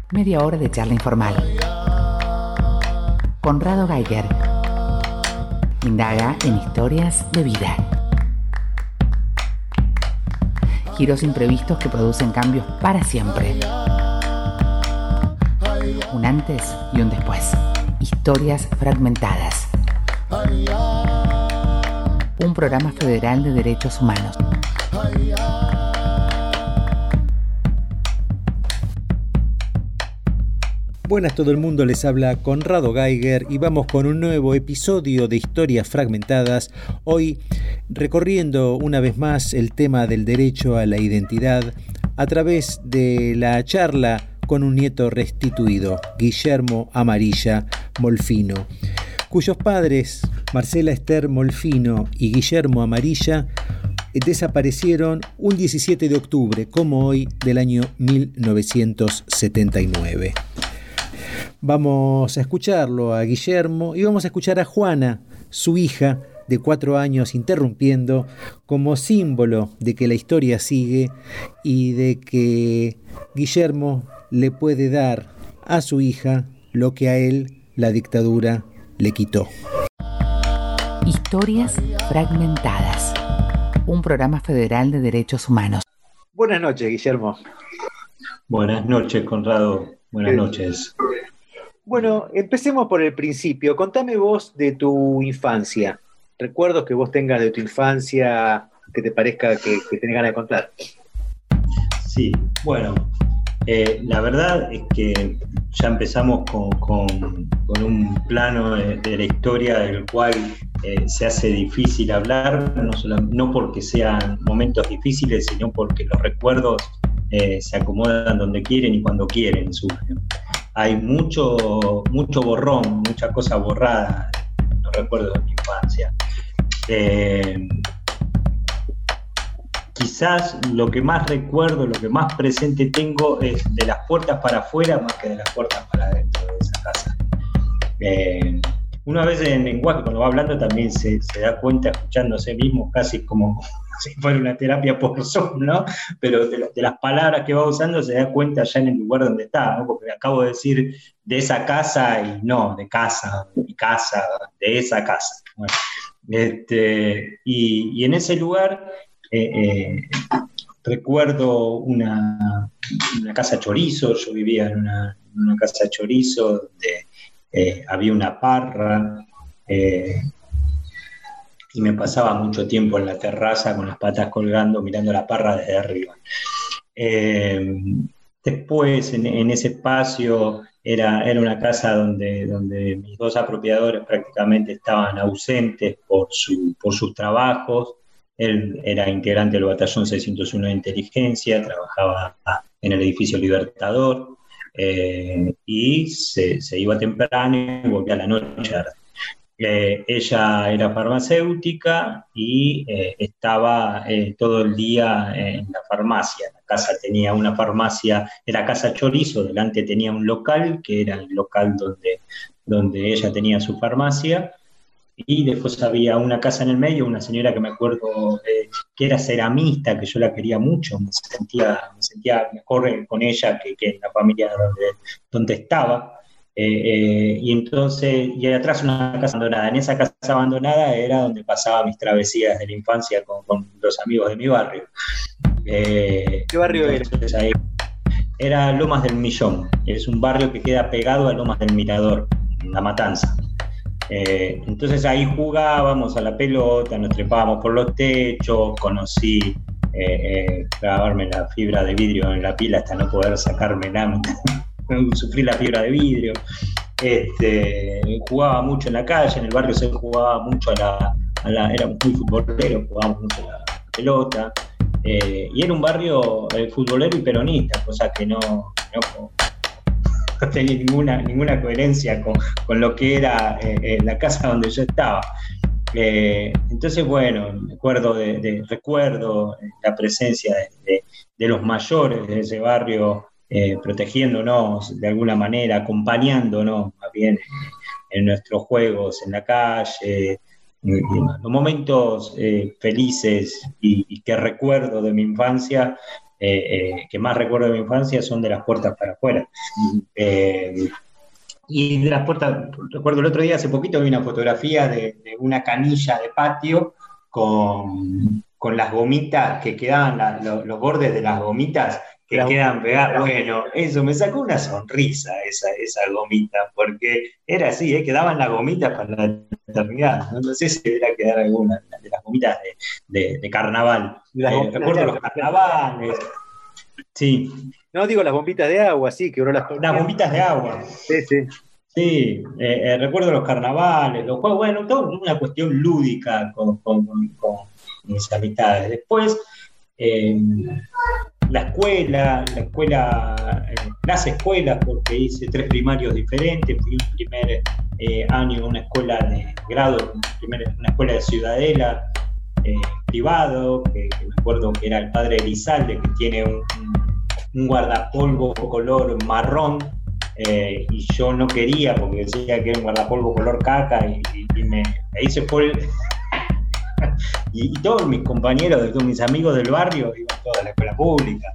Media hora de charla informal. Conrado Geiger indaga en historias de vida. Giros imprevistos que producen cambios para siempre. Un antes y un después. Historias fragmentadas. Un programa federal de derechos humanos. Buenas todo el mundo, les habla Conrado Geiger y vamos con un nuevo episodio de Historias Fragmentadas. Hoy recorriendo una vez más el tema del derecho a la identidad a través de la charla con un nieto restituido, Guillermo Amarilla Molfino, cuyos padres, Marcela Esther Molfino y Guillermo Amarilla, desaparecieron un 17 de octubre, como hoy, del año 1979. Vamos a escucharlo a Guillermo y vamos a escuchar a Juana, su hija de 4 años, interrumpiendo como símbolo de que la historia sigue y de que Guillermo le puede dar a su hija lo que a él la dictadura le quitó. Historias fragmentadas. Un programa federal de derechos humanos. Buenas noches, Guillermo. Buenas noches, Conrado. Buenas noches. Bueno, empecemos por el principio. Contame vos de tu infancia. Recuerdos que vos tengas de tu infancia que te parezca que tenés ganas de contar. Sí, bueno, la verdad es que ya empezamos con un plano de la historia del cual se hace difícil hablar, no porque sean momentos difíciles, sino porque los recuerdos se acomodan donde quieren y cuando quieren surgen. Hay mucho borrón, mucha cosa borrada en los recuerdos de mi infancia. Quizás lo que más recuerdo, lo que más presente tengo es de las puertas para afuera más que de las puertas para adentro de esa casa. Una vez en lenguaje, cuando va hablando, también se da cuenta, escuchándose mismo, casi como si fuera una terapia por Zoom, ¿no? Pero de las palabras que va usando se da cuenta ya en el lugar donde está, ¿no? Porque acabo de decir de esa casa y no, de casa, de mi casa, de esa casa. Bueno, y en ese lugar recuerdo una casa chorizo. Yo vivía en una casa chorizo donde había una parra, y me pasaba mucho tiempo en la terraza con las patas colgando, mirando la parra desde arriba. Después, en ese espacio, era una casa donde mis dos apropiadores prácticamente estaban ausentes por sus trabajos. Él era integrante del Batallón 601 de Inteligencia, trabajaba en el edificio Libertador, y se iba temprano y volvía a la noche. Ella era farmacéutica y estaba todo el día en la farmacia. La casa tenía una farmacia, era Casa Chorizo, delante tenía un local, que era el local donde ella tenía su farmacia, y después había una casa en el medio, una señora que me acuerdo que era ceramista, que yo la quería mucho, me sentía mejor con ella que en la familia donde estaba. Y entonces, y atrás una casa abandonada. En esa casa abandonada era donde pasaba mis travesías de la infancia con los amigos de mi barrio. ¿Qué barrio era? Ahí era Lomas del Millón. Es un barrio que queda pegado a Lomas del Mirador, en La Matanza. Entonces ahí jugábamos a la pelota, nos trepábamos por los techos, conocí clavarme la fibra de vidrio en la pila hasta no poder sacármela. Sufrí la fibra de vidrio. Jugaba mucho en la calle, en el barrio se jugaba mucho éramos muy futboleros, jugábamos mucho a la pelota, y era un barrio futbolero y peronista, cosa que no tenía ninguna coherencia con lo que era la casa donde yo estaba. Entonces, bueno, recuerdo la presencia de los mayores de ese barrio, protegiéndonos de alguna manera, acompañándonos más bien en nuestros juegos en la calle, los momentos felices y que recuerdo de mi infancia que más recuerdo de mi infancia son de las puertas para afuera. Y de las puertas, recuerdo el otro día, hace poquito, vi una fotografía de una canilla de patio con las gomitas que quedaban, los bordes de las gomitas que quedan pegadas. Bueno, eso me sacó una sonrisa, esa gomita, porque era así, quedaban las gomitas para la eternidad. No sé si debería quedar alguna de las gomitas de carnaval. Recuerdo los carnavales. Sí. No, digo las bombitas de agua, sí, que uno las ponía. Las bombitas de agua. Sí, sí. Sí, recuerdo los carnavales, los juegos, bueno, toda una cuestión lúdica con mis amistades. Después, las escuelas, porque hice 3 primarios diferentes, fui un primer año en una escuela de grado, una escuela de Ciudadela, privado, que me acuerdo que era el padre Elizalde, que tiene un guardapolvo color marrón, y yo no quería porque decía que era un guardapolvo color caca, y ahí se fue y todos mis compañeros, todos mis amigos del barrio iban todos a la escuela pública,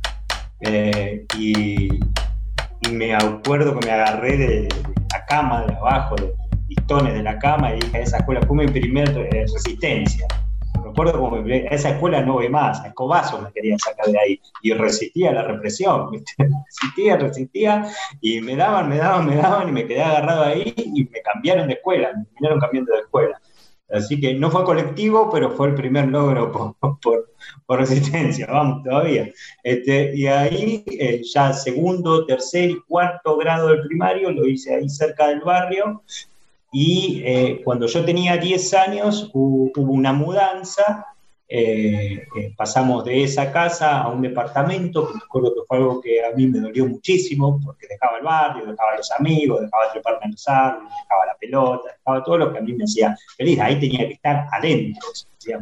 y me acuerdo que me agarré de la cama de abajo, de listones de la cama, y dije: a esa escuela fue mi primer resistencia. Recuerdo como a esa escuela no voy más, a escobazo me querían sacar de ahí, y resistía la represión, resistía, y me daban, y me quedé agarrado ahí, y me cambiaron de escuela, me terminaron cambiando de escuela. Así que no fue colectivo, pero fue el primer logro por resistencia, vamos, todavía. Y ahí, ya segundo, tercer y cuarto grado del primario, lo hice ahí cerca del barrio. Y cuando yo tenía 10 años hubo una mudanza, pasamos de esa casa a un departamento, que me acuerdo que fue algo que a mí me dolió muchísimo, porque dejaba el barrio, dejaba a los amigos, dejaba treparme en los árboles, dejaba la pelota, dejaba todo lo que a mí me hacía feliz. Ahí tenía que estar adentro, o sea,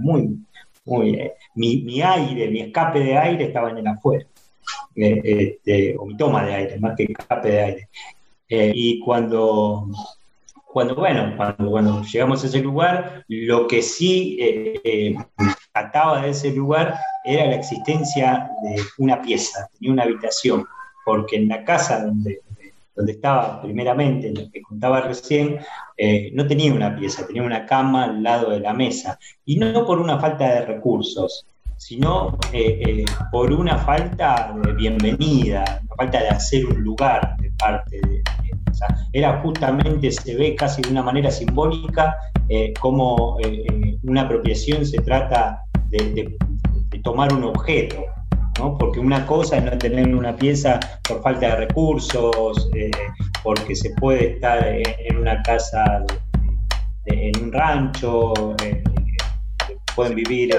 mi aire, mi escape de aire estaba en el afuera, o mi toma de aire, más que escape de aire. Y cuando llegamos a ese lugar, lo que sí trataba de ese lugar era la existencia de una pieza, tenía una habitación, porque en la casa donde estaba primeramente, en lo que contaba recién, no tenía una pieza, tenía una cama al lado de la mesa, y no por una falta de recursos, sino por una falta de bienvenida, una falta de hacer un lugar de parte de era justamente, se ve casi de una manera simbólica, cómo una apropiación se trata de tomar un objeto, ¿no? Porque una cosa es no tener una pieza por falta de recursos, porque se puede estar en una casa, en un rancho, pueden vivir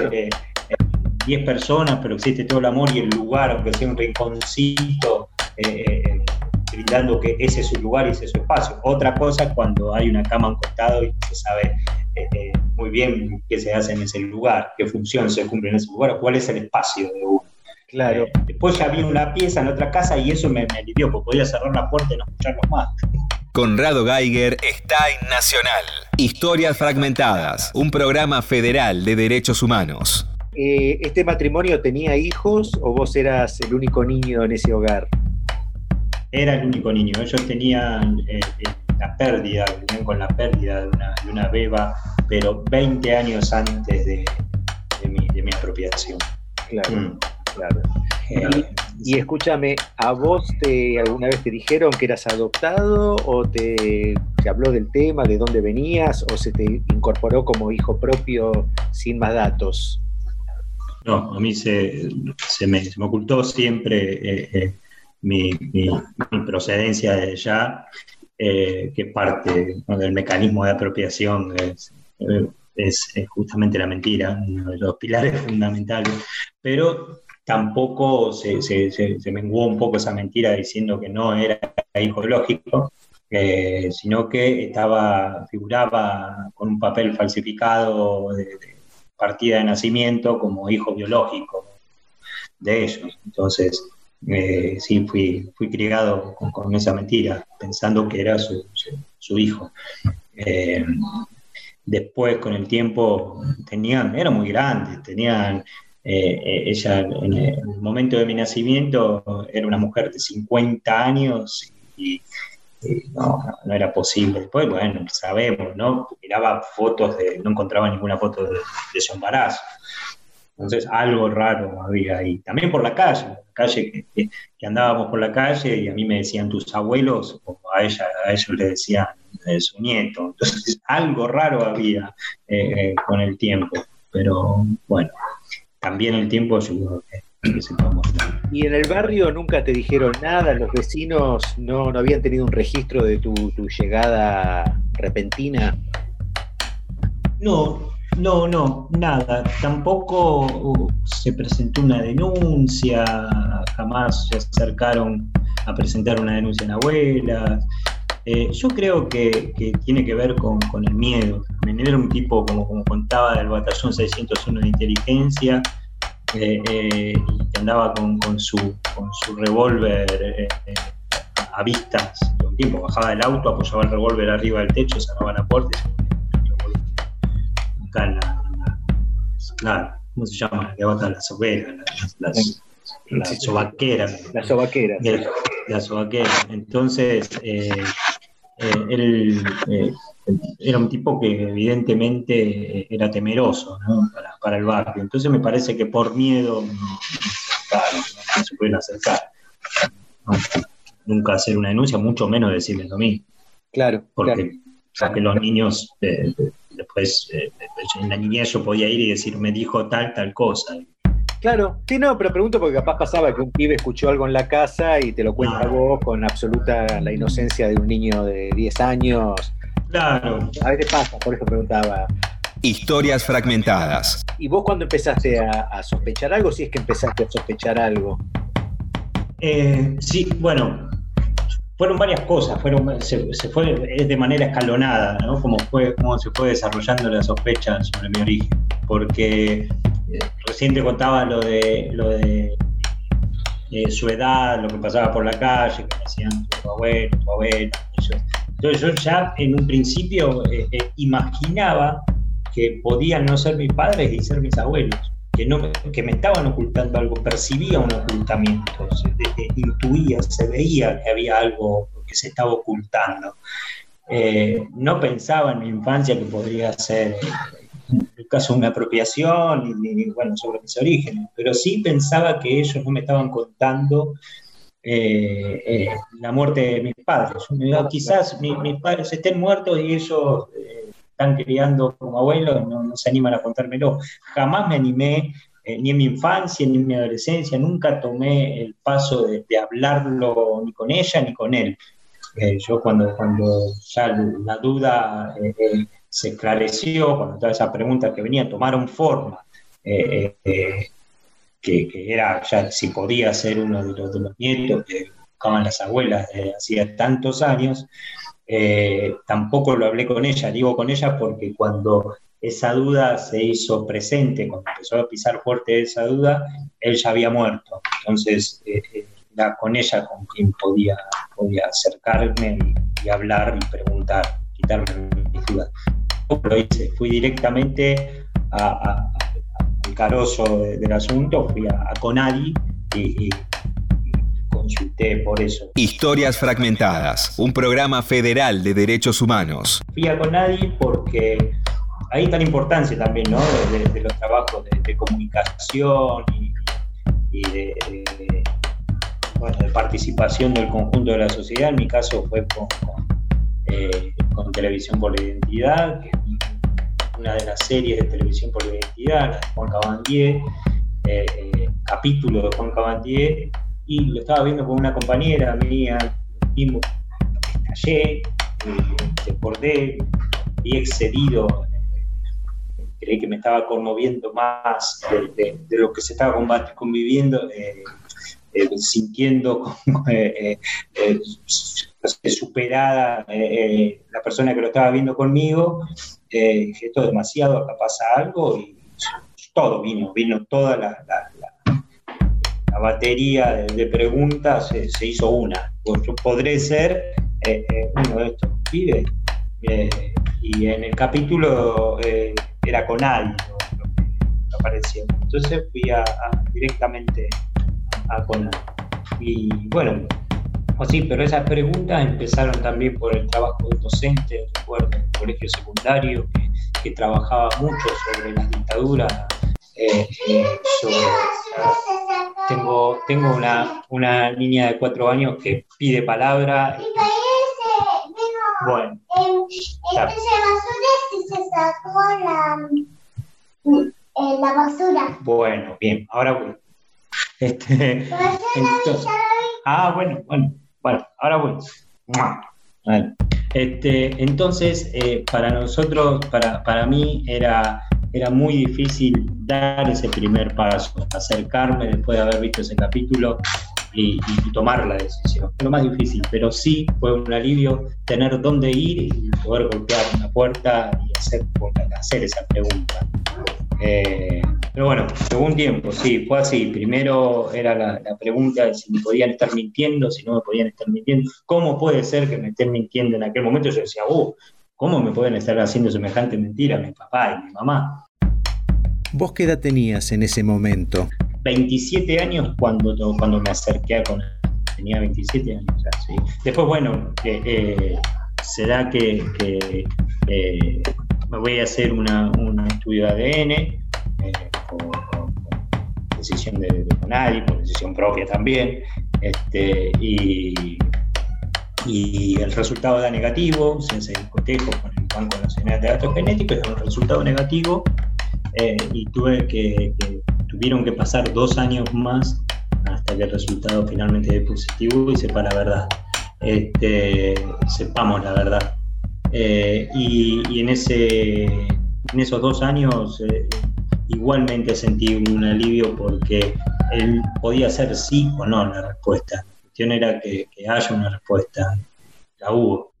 10 personas, pero existe todo el amor y el lugar, aunque sea un rinconcito, brindando que ese es su lugar y ese es su espacio. Otra cosa es cuando hay una cama a un costado y se sabe muy bien qué se hace en ese lugar, qué función se cumple en ese lugar, o cuál es el espacio de uno. Claro. Después ya vi una pieza en otra casa y eso me alivió, porque podía cerrar la puerta y no escucharlos más. Conrado Geiger está en Nacional. Historias Fragmentadas, un programa federal de derechos humanos. ¿Este matrimonio tenía hijos o vos eras el único niño en ese hogar? Era el único niño. Ellos tenían la pérdida, vivían con la pérdida de una beba, pero 20 años antes de mi apropiación. Claro, claro. Y escúchame, ¿a vos alguna vez te dijeron que eras adoptado o te habló del tema, de dónde venías, o se te incorporó como hijo propio sin más datos? No, a mí se me ocultó siempre mi procedencia de allá, que parte, ¿no?, del mecanismo de apropiación es justamente la mentira, uno de los pilares fundamentales, pero tampoco se menguó un poco esa mentira diciendo que no era hijo biológico, sino que figuraba con un papel falsificado de partida de nacimiento como hijo biológico de ellos. Entonces, sí, fui criado con esa mentira, pensando que era su hijo. Después, con el tiempo, eran muy grandes, tenían Ella en el momento de mi nacimiento era una mujer de 50 años y no era posible. Después, bueno, sabemos, ¿no? Miraba fotos no encontraba ninguna foto de su embarazo. Entonces, algo raro había ahí. También por la calle que andábamos por la calle y a mí me decían tus abuelos, o a ellos le decían su nieto. Entonces, algo raro había con el tiempo. Pero, bueno, también el tiempo ayudó que sepamos. ¿Y en el barrio nunca te dijeron nada? ¿Los vecinos no habían tenido un registro de tu llegada repentina? No, nada. Tampoco se presentó una denuncia, jamás se acercaron a presentar una denuncia en abuelas. Yo creo que tiene que ver con el miedo. También era un tipo, como contaba, del batallón 601 de inteligencia, y que andaba con su revólver a vistas todo el tiempo. Bajaba del auto, apoyaba el revólver arriba del techo, cerraba la puerta y acá claro, ¿cómo se llama? La que baja las soberas, las sobaqueras. Las sobaqueras. Las sobaqueras. Entonces, él era un tipo que evidentemente era temeroso, ¿no? para el barrio. Entonces me parece que por miedo no se pueden acercar. No, nunca hacer una denuncia, mucho menos decirles lo mismo. Claro. Porque los niños... Después, en la niñez yo podía ir y decir, me dijo tal cosa. Claro, sí, no, pero pregunto porque capaz pasaba que un pibe escuchó algo en la casa y te lo cuenta vos con absoluta la inocencia de un niño de 10 años. Claro. A veces pasa, por eso preguntaba. Historias fragmentadas. ¿Y vos cuándo empezaste a sospechar algo? Si es que empezaste a sospechar algo. Sí, bueno... Fueron varias cosas, se fue de manera escalonada, ¿no? Cómo se fue desarrollando la sospecha sobre mi origen. Porque recién te contaba lo de su edad, lo que pasaba por la calle, que me decían tu abuelo, eso. Entonces yo ya en un principio imaginaba que podían no ser mis padres y ser mis abuelos. Que me estaban ocultando algo, percibía un ocultamiento, intuía, se veía que había algo que se estaba ocultando. No pensaba en mi infancia que podría ser el caso de una apropiación, bueno, sobre mis orígenes, pero sí pensaba que ellos no me estaban contando la muerte de mis padres. Quizás mis padres estén muertos y ellos... están criando como abuelos, no se animan a contármelo. Jamás me animé, ni en mi infancia, ni en mi adolescencia, nunca tomé el paso de hablarlo ni con ella ni con él. Yo cuando ya la duda se esclareció, cuando todas esas preguntas que venían tomaron forma, que era ya si podía ser uno de los nietos que buscaban las abuelas desde hacía tantos años, tampoco lo hablé con ella. Digo con ella porque cuando esa duda se hizo presente, cuando empezó a pisar fuerte esa duda, él ya había muerto. Entonces era con ella con quien podía acercarme y hablar y preguntar, quitarme mis dudas. Lo hice, fui directamente al carozo del asunto, fui a CONADI y consulté por eso. Historias fragmentadas, un programa federal de derechos humanos. Fui a CONADI porque ahí está la importancia también, ¿no? de los trabajos de comunicación y de participación del conjunto de la sociedad. En mi caso fue con Televisión por la Identidad, que es una de las series de Televisión por la Identidad, la de Juan Cabandier, capítulo de Juan Cabandier, y lo estaba viendo con una compañera mía, mismo, estallé, desbordé, vi excedido, creí que me estaba conmoviendo más de lo que se estaba conviviendo, sintiendo superada la persona que lo estaba viendo conmigo. Esto es demasiado, acá pasa algo, y todo vino toda la batería de preguntas, se hizo una. Yo podré ser uno de estos pibes, y en el capítulo era CONADI apareció. Entonces fui directamente a CONADI. Y bueno, sí, pero esas preguntas empezaron también por el trabajo de docente. Recuerdo en el colegio secundario que trabajaba mucho sobre las dictaduras. Tengo una niña de 4 años que pide palabra. Bueno, la basura. Bueno, bien, ahora voy. Bueno, ahora voy. Vale. Entonces, para nosotros, para mí era muy difícil dar ese primer paso, acercarme después de haber visto ese capítulo y tomar la decisión. Fue lo más difícil, pero sí fue un alivio tener dónde ir y poder golpear una puerta y hacer esa pregunta. Pero bueno, llegó un tiempo, sí, fue así. Primero era la pregunta de si me podían estar mintiendo, si no me podían estar mintiendo. ¿Cómo puede ser que me estén mintiendo en aquel momento? Yo decía, ¿cómo me pueden estar haciendo semejante mentira a mi papá y mi mamá? ¿Vos qué edad tenías en ese momento? 27 años cuando me acerqué a CONADI. Tenía 27 años ya, sí. Después, bueno, se da que me voy a hacer un estudio de ADN por decisión de CONADI, por decisión propia también, y el resultado da negativo. Se hace el cotejo con el Banco Nacional de Datos Genéticos, y da un resultado negativo, y tuvieron que pasar 2 años más hasta que el resultado finalmente es positivo y sepa la verdad. Sepamos la verdad. Y en esos 2 años igualmente sentí un alivio, porque él podía ser sí o no la respuesta. La cuestión era que haya una respuesta. La hubo.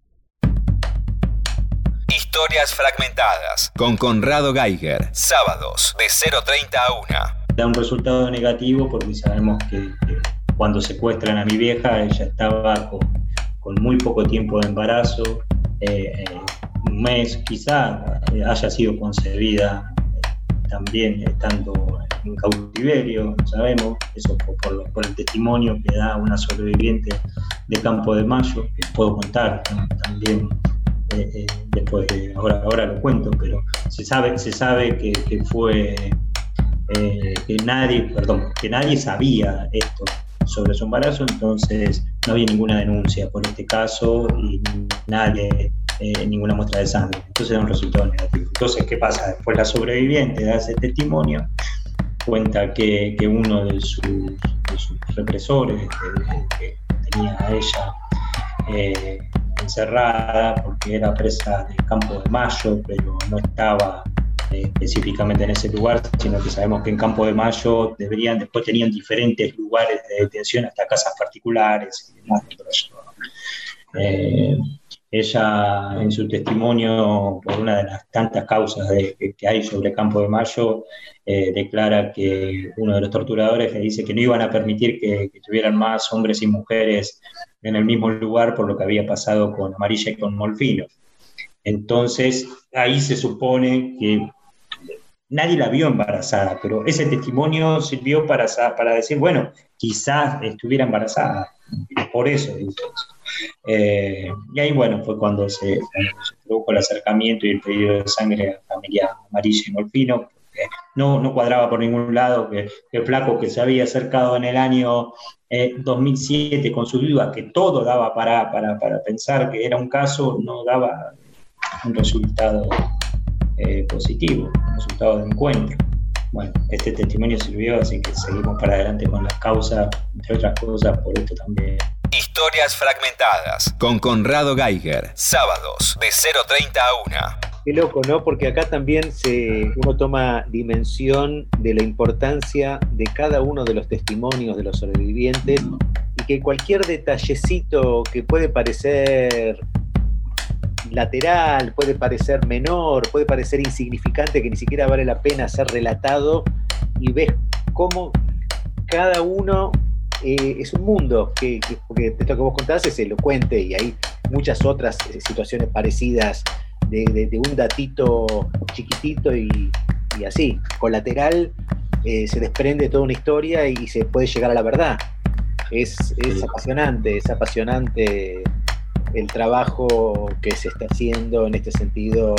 Historias fragmentadas con Conrado Geiger, sábados de 0:30 a 1. Da un resultado negativo porque sabemos que cuando secuestran a mi vieja, ella estaba con muy poco tiempo de embarazo, un mes, quizá haya sido concebida también estando en cautiverio, no sabemos, eso por el testimonio que da una sobreviviente de Campo de Mayo, que puedo contar también después de, ahora lo cuento, pero se sabe que fue que nadie sabía esto sobre su embarazo. Entonces no había ninguna denuncia por este caso y ninguna muestra de sangre. Entonces era un resultado negativo. Entonces, ¿qué pasa? Después la sobreviviente da ese testimonio, cuenta que uno de sus represores que tenía a ella encerrada porque era presa del Campo de Mayo, pero no estaba específicamente en ese lugar, sino que sabemos que en Campo de Mayo después tenían diferentes lugares de detención, hasta casas particulares y demás. Ella, en su testimonio, por una de las tantas causas que hay sobre Campo de Mayo, declara que uno de los torturadores le dice que no iban a permitir que tuvieran más hombres y mujeres en el mismo lugar por lo que había pasado con Amarilla y con Molfino. Entonces, ahí se supone que nadie la vio embarazada, pero ese testimonio sirvió para decir, bueno, quizás estuviera embarazada, por eso dice eso. Y ahí, bueno, fue cuando se produjo el acercamiento y el pedido de sangre a la familia Amarilla y Molfino, porque no cuadraba por ningún lado que el flaco que se había acercado en el año 2007 con su duda, que todo daba para pensar que era un caso, no daba un resultado positivo, un resultado de encuentro. Bueno, este testimonio sirvió, así que seguimos para adelante con las causas, entre otras cosas, por esto también. Historias fragmentadas con Conrado Geiger, sábados de 0:30 a 1. Qué loco, ¿no? Porque acá también uno toma dimensión de la importancia de cada uno de los testimonios de los sobrevivientes, y que cualquier detallecito que puede parecer lateral, puede parecer menor, puede parecer insignificante, que ni siquiera vale la pena ser relatado, y ves cómo cada uno es un mundo, porque esto que vos contás es elocuente, y hay muchas otras situaciones parecidas de un datito chiquitito y y así, colateral, se desprende toda una historia y se puede llegar a la verdad. Es apasionante el trabajo que se está haciendo en este sentido,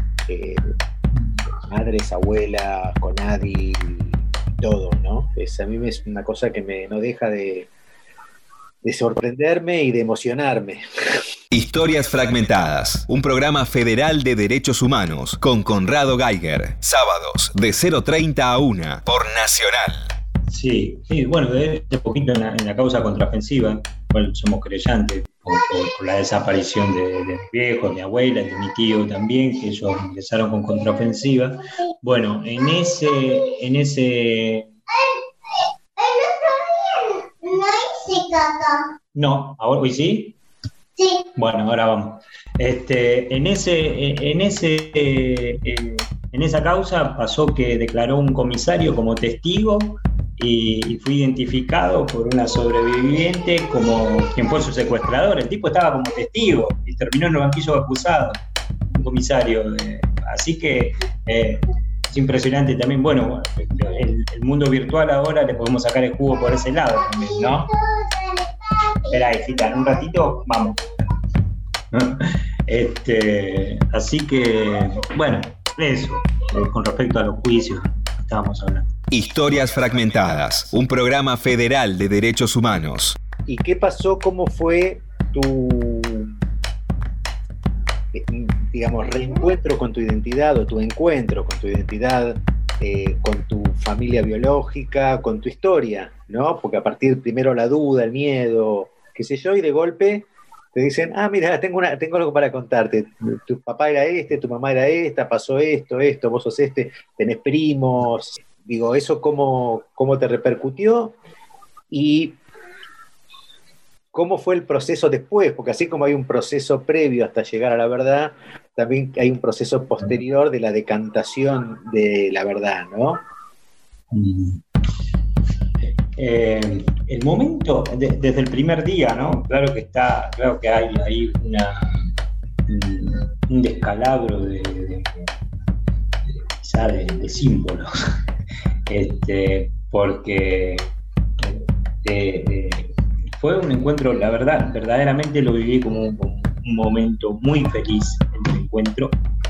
madres, abuelas, Conadi, todo, ¿no? A mí es una cosa que no deja de sorprenderme y de emocionarme. Historias Fragmentadas, un programa federal de derechos humanos con Conrado Geiger. Sábados de 0:30 a 1 por Nacional. Sí, bueno, de poquito en la causa contraofensiva, bueno, somos creyentes por la desaparición de mis viejos, de mi abuela, de mi tío también, que ellos empezaron con contraofensiva. Bueno, en ese no, ahora hoy sí. Sí. Bueno, ahora vamos. En esa causa pasó que declaró un comisario como testigo y fue identificado por una sobreviviente como quien fue su secuestrador. El tipo estaba como testigo y terminó en el banquillo de acusados, un comisario. Así que es impresionante también. Bueno, el mundo virtual ahora le podemos sacar el jugo por ese lado también, ¿no? Espera, hijita, en un ratito vamos. Así que, bueno, eso, con respecto a los juicios que estábamos hablando. Historias Fragmentadas, un programa federal de derechos humanos. ¿Y qué pasó? ¿Cómo fue tu, digamos, reencuentro con tu identidad o tu encuentro con tu identidad, con tu familia biológica, con tu historia, ¿no? Porque a partir primero la duda, el miedo, qué sé yo, y de golpe te dicen, mira, tengo algo para contarte. Tu papá era tu mamá era esta, pasó esto, vos sos tenés primos. Digo, ¿eso cómo te repercutió? Y ¿cómo fue el proceso después? Porque así como hay un proceso previo hasta llegar a la verdad, también hay un proceso posterior de la decantación de la verdad, ¿no? El momento, desde el primer día, ¿no? Claro que hay ahí un descalabro de símbolos, porque fue un encuentro, la verdad, verdaderamente lo viví como un momento muy feliz, el encuentro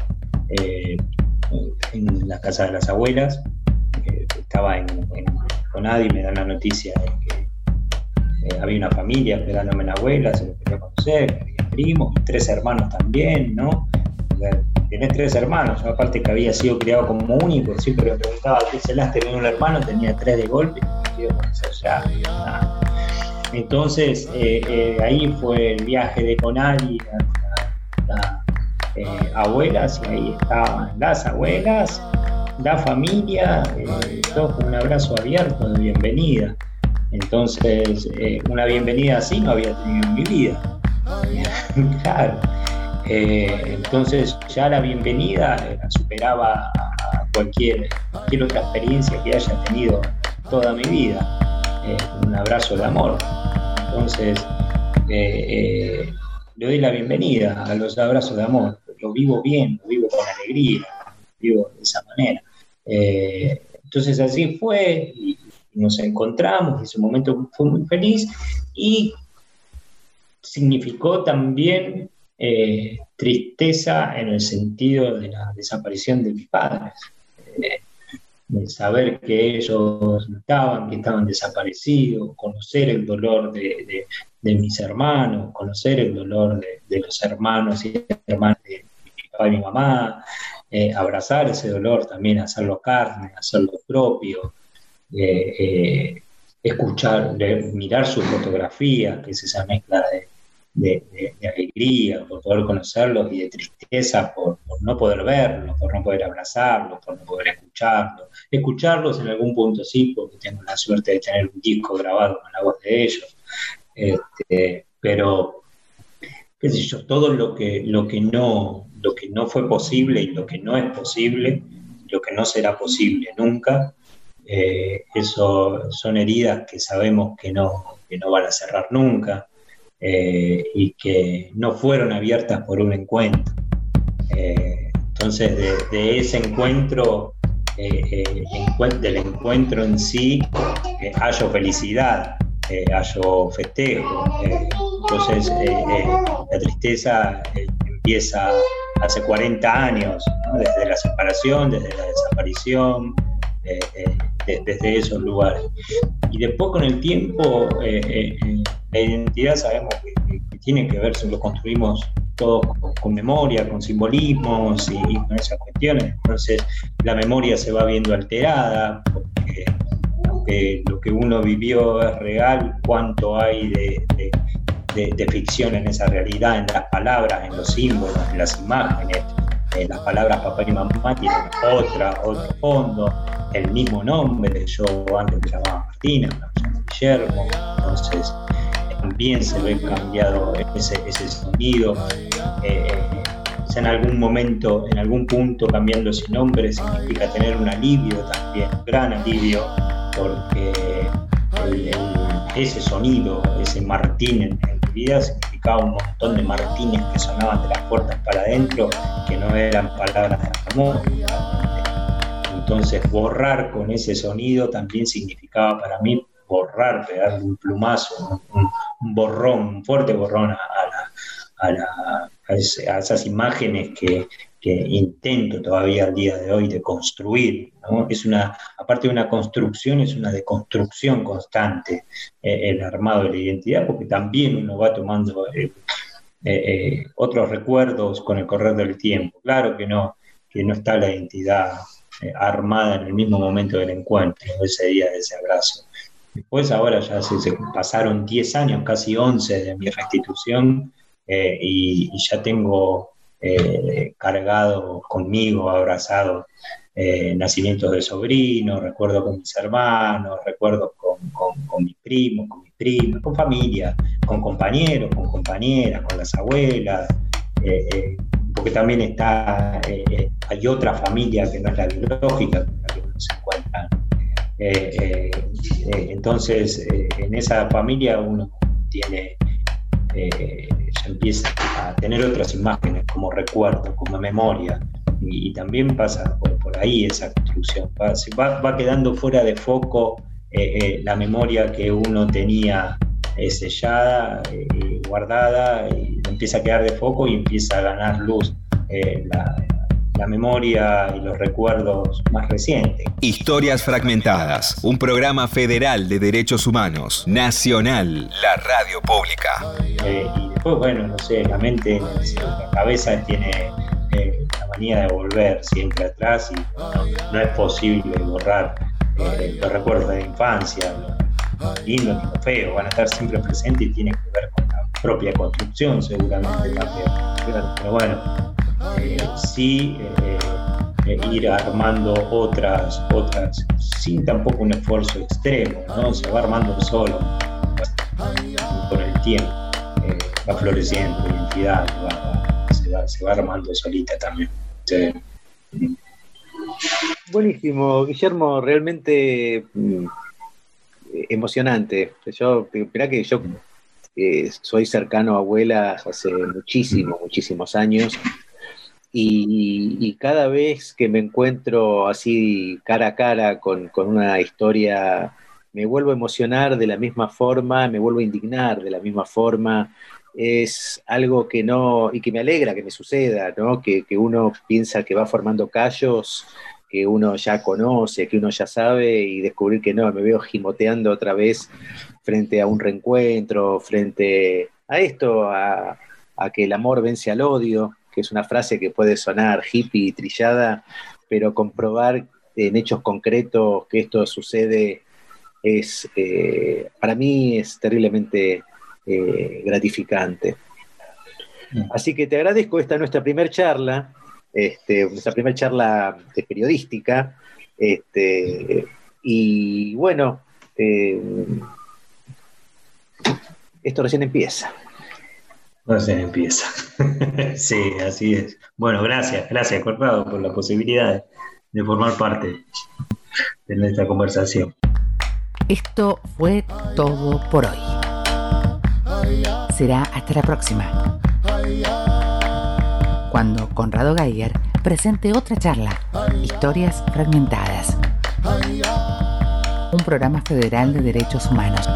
en la casa de las abuelas. Estaba con Adi, me dan la noticia de que había una familia esperándome en la abuela, se lo quería conocer, había primos, 3 hermanos también, ¿no? O sea, tenés 3 hermanos, yo aparte que había sido criado como único, siempre me preguntaba, ¿qué celás? ¿Tenía un hermano? Tenía 3 de golpe, no quiero conocer ya nada. Entonces, ahí fue el viaje de Conadi a abuelas, y ahí estaban las abuelas, la familia, todos con un abrazo abierto de bienvenida. Entonces, una bienvenida así no había tenido en mi vida. Claro. Entonces, ya la bienvenida superaba a cualquier otra experiencia que haya tenido toda mi vida. Un abrazo de amor. Entonces, le doy la bienvenida a los abrazos de amor. Lo vivo bien, lo vivo con alegría, vivo de esa manera. Entonces así fue, y nos encontramos, ese momento fue muy feliz, y significó también tristeza en el sentido de la desaparición de mis padres, de saber que ellos no estaban, que estaban desaparecidos, conocer el dolor de mis hermanos, conocer el dolor de los hermanos y hermanas de mi papá y mi mamá, abrazar ese dolor también, hacerlo carne, hacerlo propio, escuchar, mirar sus fotografías, que es esa mezcla de alegría por poder conocerlos y de tristeza por no poder verlos, por no poder abrazarlos, por no poder escucharlos en algún punto sí, porque tengo la suerte de tener un disco grabado con la voz de ellos, pero qué sé yo, todo lo que no fue posible y lo que no es posible, lo que no será posible nunca, eso son heridas que sabemos que no van a cerrar nunca, y que no fueron abiertas por un encuentro. Entonces de ese encuentro del encuentro en sí, hallo felicidad, hallo festejo. Entonces la tristeza empieza hace 40 años, ¿no? Desde la separación, desde la desaparición, desde esos lugares. Y después con el tiempo, la identidad sabemos que tiene que ver, lo construimos todo con memoria, con simbolismos y con esas cuestiones. Entonces la memoria se va viendo alterada, porque aunque lo que uno vivió es real, cuánto hay de ficción en esa realidad, en las palabras, en los símbolos, en las imágenes. Las palabras papá y mamá tienen otro fondo, el mismo nombre. Yo antes me llamaba Martina, me llamo Guillermo, entonces también se ve cambiado ese sonido. En algún momento, en algún punto, cambiando ese nombre significa tener un alivio también, un gran alivio, porque ese sonido, ese Martín en mi vida significaba un montón de Martínez que sonaban de las puertas para adentro, que no eran palabras de amor. Entonces borrar con ese sonido también significaba para mí borrar, pegarle un plumazo, un borrón, un fuerte borrón a esas imágenes que intento todavía al día de hoy de construir, ¿no? Aparte de una construcción, es una deconstrucción constante el armado de la identidad, porque también uno va tomando otros recuerdos con el correr del tiempo. Claro que no está la identidad armada en el mismo momento del encuentro, ese día de ese abrazo. Después ahora ya se pasaron 10 años, casi 11 de mi restitución, y ya tengo cargado conmigo, abrazado, nacimientos de sobrinos, recuerdos con mis hermanos, recuerdos con mis primos, con mis primas, con familia, con compañeros, con compañeras, con las abuelas, porque también hay otra familia que no es la biológica, con la que uno se encuentra. Entonces, en esa familia uno tiene, ya empieza a tener otras imágenes como recuerdo, como memoria, y también pasa por ahí esa construcción. Va quedando fuera de foco la memoria que uno tenía sellada, guardada, y empieza a quedar de foco y empieza a ganar luz la memoria y los recuerdos más recientes. Historias Fragmentadas, un programa federal de derechos humanos, nacional, la radio pública. Y después, bueno, no sé, la mente, la cabeza tiene la manía de volver siempre atrás, y no es posible borrar los recuerdos de la infancia, lo lindo y lo feo, van a estar siempre presentes y tienen que ver con la propia construcción, seguramente también. Pero bueno, sí, ir armando otras, sin tampoco un esfuerzo extremo, ¿no? Se va armando solo con el tiempo, va floreciendo la identidad, se va armando solita también. Sí. Buenísimo, Guillermo, realmente emocionante. Mirá que yo soy cercano a abuelas hace muchísimos años. Y cada vez que me encuentro así cara a cara con una historia, me vuelvo a emocionar de la misma forma, me vuelvo a indignar de la misma forma. Es algo que me alegra que me suceda, ¿no? Que uno piensa que va formando callos, que uno ya conoce, que uno ya sabe, y descubrir que no, me veo gimoteando otra vez frente a un reencuentro, frente a esto, a que el amor vence al odio, que es una frase que puede sonar hippie y trillada, pero comprobar en hechos concretos que esto sucede para mí es terriblemente gratificante. Así que te agradezco nuestra primera charla, periodística, y bueno, esto recién empieza. Recién empieza. Sí, así es. Bueno, gracias, Conrado, por la posibilidad de formar parte de nuestra conversación. Esto fue todo por hoy. Será hasta la próxima, cuando Conrado Geiger presente otra charla, Historias Fragmentadas. Un programa federal de derechos humanos.